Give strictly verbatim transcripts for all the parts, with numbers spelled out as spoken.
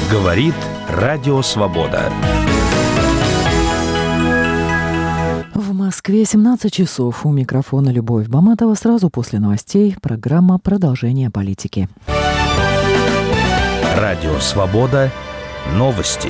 Говорит Радио Свобода. В Москве семнадцать часов. У микрофона Любовь Баматова. Сразу после новостей программа «Продолжение политики». Радио Свобода. Новости.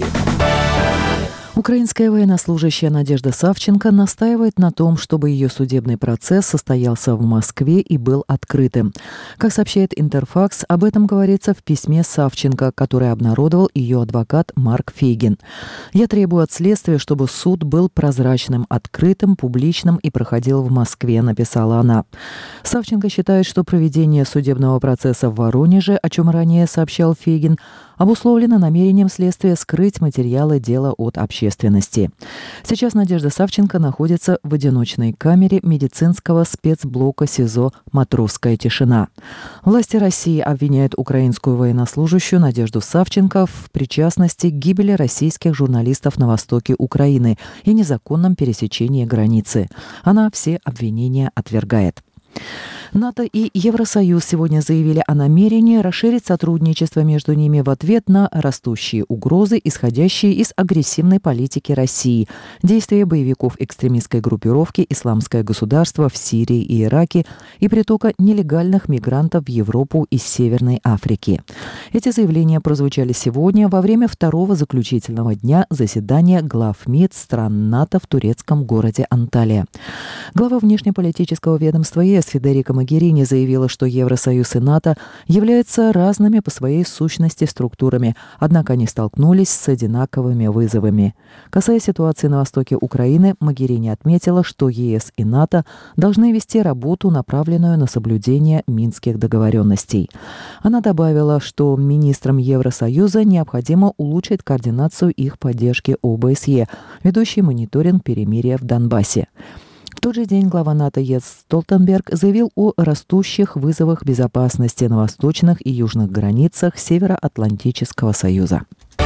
Украинская военнослужащая Надежда Савченко настаивает на том, чтобы ее судебный процесс состоялся в Москве и был открытым. Как сообщает Интерфакс, об этом говорится в письме Савченко, которое обнародовал ее адвокат Марк Фейгин. «Я требую от следствия, чтобы суд был прозрачным, открытым, публичным и проходил в Москве», — написала она. Савченко считает, что проведение судебного процесса в Воронеже, о чем ранее сообщал Фейгин, обусловлено намерением следствия скрыть материалы дела от общественности. Сейчас Надежда Савченко находится в одиночной камере медицинского спецблока СИЗО «Матросская тишина». Власти России обвиняют украинскую военнослужащую Надежду Савченко в причастности к гибели российских журналистов на востоке Украины и незаконном пересечении границы. Она все обвинения отвергает. НАТО и Евросоюз сегодня заявили о намерении расширить сотрудничество между ними в ответ на растущие угрозы, исходящие из агрессивной политики России, действия боевиков экстремистской группировки «Исламское государство» в Сирии и Ираке и притока нелегальных мигрантов в Европу из Северной Африки. Эти заявления прозвучали сегодня во время второго заключительного дня заседания глав МИД стран НАТО в турецком городе Анталия. Глава внешнеполитического ведомства ЕС Федерико Могерини заявила, что Евросоюз и НАТО являются разными по своей сущности структурами, однако они столкнулись с одинаковыми вызовами. Касаясь ситуации на востоке Украины, Могерини отметила, что ЕС и НАТО должны вести работу, направленную на соблюдение минских договоренностей. Она добавила, что министрам Евросоюза необходимо улучшить координацию их поддержки ОБСЕ, ведущей мониторинг перемирия в Донбассе. В тот же день глава НАТО Йенс Столтенберг заявил о растущих вызовах безопасности на восточных и южных границах Североатлантического союза.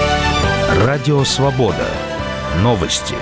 Радио Свобода. Новости.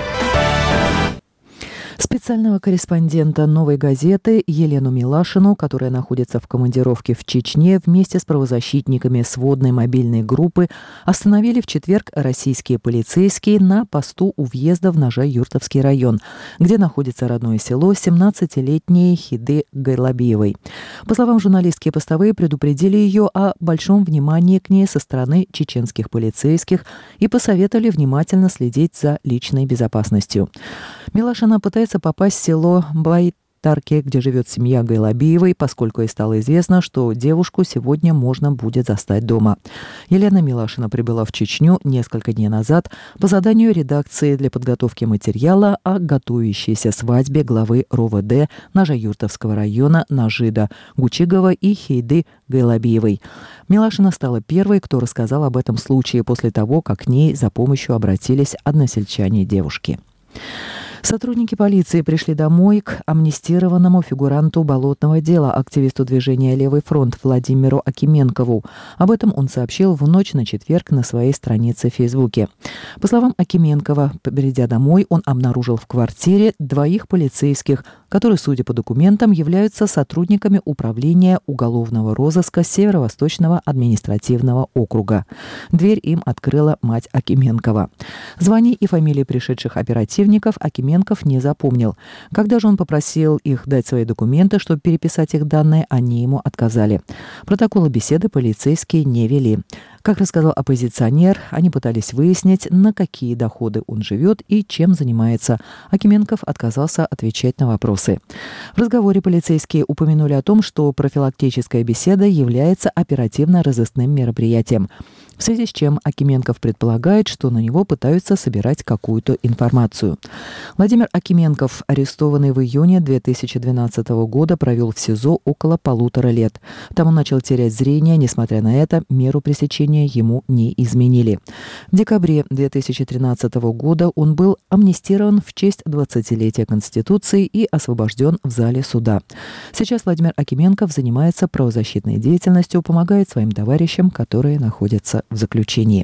Специального корреспондента «Новой газеты» Елену Милашину, которая находится в командировке в Чечне, вместе с правозащитниками сводной мобильной группы остановили в четверг российские полицейские на посту у въезда в Ножа-Юртовский район, где находится родное село семнадцатилетней Хиды Гайлабиевой. По словам журналистки, постовые предупредили ее о большом внимании к ней со стороны чеченских полицейских и посоветовали внимательно следить за личной безопасностью. Милашина пытается попасть в село Байтарке, где живет семья Гайлабиевой, поскольку ей стало известно, что девушку сегодня можно будет застать дома. Елена Милашина прибыла в Чечню несколько дней назад по заданию редакции для подготовки материала о готовящейся свадьбе главы РОВД Ножа-Юртовского района Нажида Гучигова и Хейды Гайлабиевой. Милашина стала первой, кто рассказал об этом случае после того, как к ней за помощью обратились односельчане девушки. Сотрудники полиции пришли домой к амнистированному фигуранту болотного дела, активисту движения «Левый фронт» Владимиру Акименкову. Об этом он сообщил в ночь на четверг на своей странице в Фейсбуке. По словам Акименкова, придя домой, он обнаружил в квартире двоих полицейских, которые, судя по документам, являются сотрудниками управления уголовного розыска Северо-Восточного административного округа. Дверь им открыла мать Акименкова. Званий и фамилии пришедших оперативников Акименков не запомнил. Когда же он попросил их дать свои документы, чтобы переписать их данные, они ему отказали. Протоколы беседы полицейские не вели. Как рассказал оппозиционер, они пытались выяснить, на какие доходы он живет и чем занимается. Акименков отказался отвечать на вопросы. В разговоре полицейские упомянули о том, что профилактическая беседа является оперативно-розыскным мероприятием, в связи с чем Акименков предполагает, что на него пытаются собирать какую-то информацию. Владимир Акименков, арестованный в июне две тысячи двенадцатого года, провел в СИЗО около полутора лет. Там он начал терять зрение, несмотря на это, меру пресечения ему не изменили. В декабре две тысячи тринадцатого года он был амнистирован в честь двадцатилетия Конституции и освобожден в зале суда. Сейчас Владимир Акименков занимается правозащитной деятельностью, помогает своим товарищам, которые находятся в заключении.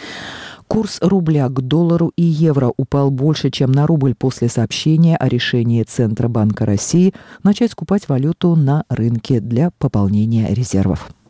Курс рубля к доллару и евро упал больше, чем на рубль после сообщения о решении Центробанка России начать скупать валюту на рынке для пополнения резервов.